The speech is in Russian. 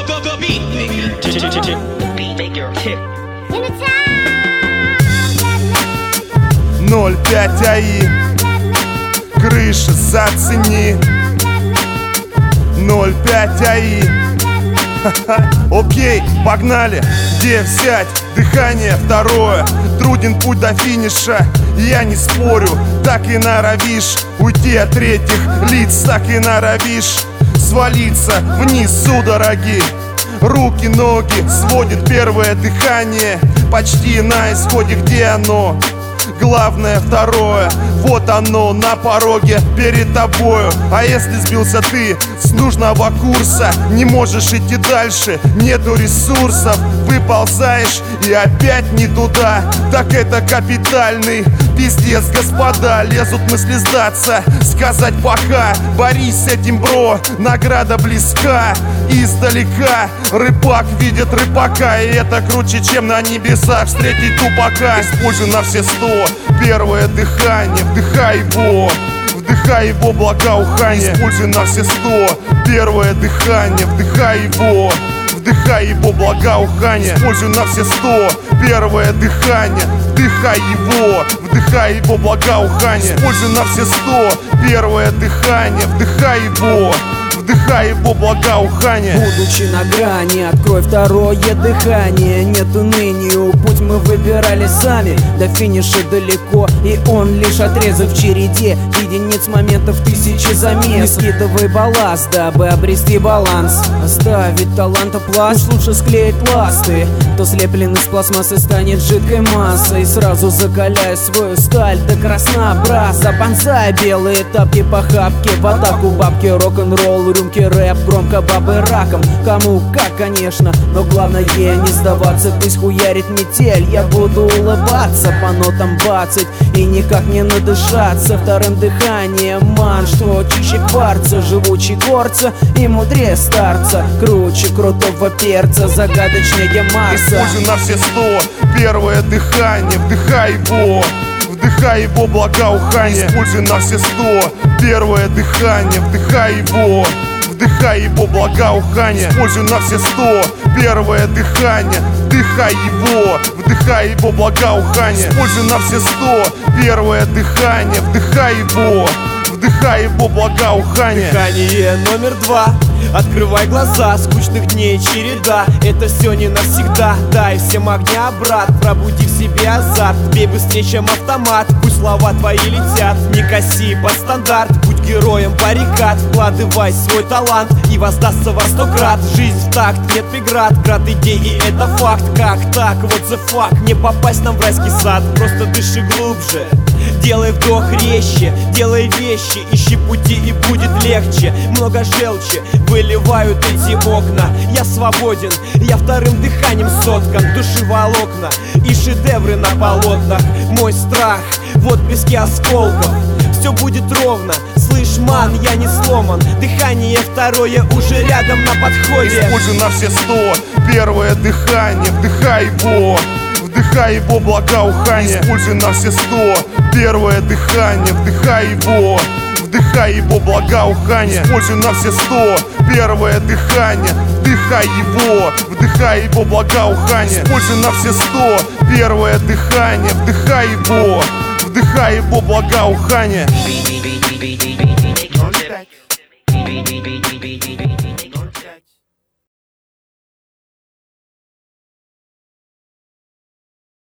The beat maker. Beat maker. 0,5 АИ, крыша зацени. 0,5 АИ. Окей, погнали. Где взять дыхание второе? Труден путь до финиша, я не спорю. Так и норовишь уйти от третьих лиц, так и норовишь свалиться вниз судороги. Руки, ноги сводит первое дыхание. Почти на исходе, где оно? Главное второе, вот оно на пороге перед тобою. А если сбился ты с нужного курса, не можешь идти дальше, нету ресурсов, выползаешь и опять не туда, так это капитальный пиздец, господа. Лезут мысли сдаться, сказать пока. Борись с этим, бро, награда близка. Издалека рыбак видит рыбака, и это круче, чем на небесах встретить тупака. Используй на все 100 первое дыхание, вдыхай его. Вдыхай его благоухание. Используй на все 100 первое дыхание, вдыхай его. Вдыхай его благоухание. Используй на все 100 первое дыхание, вдыхай его. Вдыхай его благоухание. Используй на все 100 первое дыхание, вдыхай его. Вдыхай его благоухание. Будучи на грани, открой второе дыхание. Нет унынию, путь мы выбирали сами. До финиша далеко, и он лишь отрезок в череде единиц моментов, тысячи замес. Не скидывай балласт, дабы обрести баланс. Оставить таланта пласт, лучше склеить ласты. То слеплен из пластмассы станет жидкой массой. Сразу закаляй свою сталь до краснообраза. Бонсай, белые тапки по хапке, в атаку бабки, рок-н-ролл, рюмки, рэп, громко бабы раком. Кому как, конечно, но главное не сдаваться. Пусть хуярит метель, я буду улыбаться по нотам бацать и никак не надышаться вторым дыханием. Ман, что чище кварца, живучий горца и мудрее старца. Круче крутого перца, загадочнее Марса. Используй на все 100 первое дыхание, вдыхай его. Вдыхай его благоухание. Используй на все 100 первое дыхание, вдыхай его. Вдыхай его благоухание. Используй на все 100 первое дыхание, вдыхай его. Вдыхай его благоухание. Используй на все 100 первое дыхание, вдыхай его. Вдыхай его благоухание. Дыхание номер 2. Открывай глаза, скучных дней череда. Это все не навсегда. Дай всем огня, брат, пробуди в себе азарт. Бей быстрее, чем автомат, пусть слова твои летят. Не коси под стандарт, будь героем баррикад. Вкладывай свой талант и воздастся во 100 крат. Жизнь в такт, нет преград, град идеи это факт. Как так, вот the fuck, не попасть нам в райский сад. Просто дыши глубже, делай вдох резче, делай вещи, ищи пути и будет легче. Много желчи выливают эти окна. Я свободен, я вторым дыханием соткан. Души волокна и шедевры на полотнах. Мой страх, вот пески осколков. Все будет ровно, слышь, ман, я не сломан. Дыхание второе уже рядом на подходе. Используй на все 100 первое дыхание, вдыхай его. Вдыхай его благоухание. Используй на все 100 первое дыхание, вдыхай его. Вдыхай его благоухание. Используй на все 100 первое дыхание, вдыхай его. Вдыхай его благоухание. Используй на все 100 первое дыхание, вдыхай его. Вдыхай его благоухание.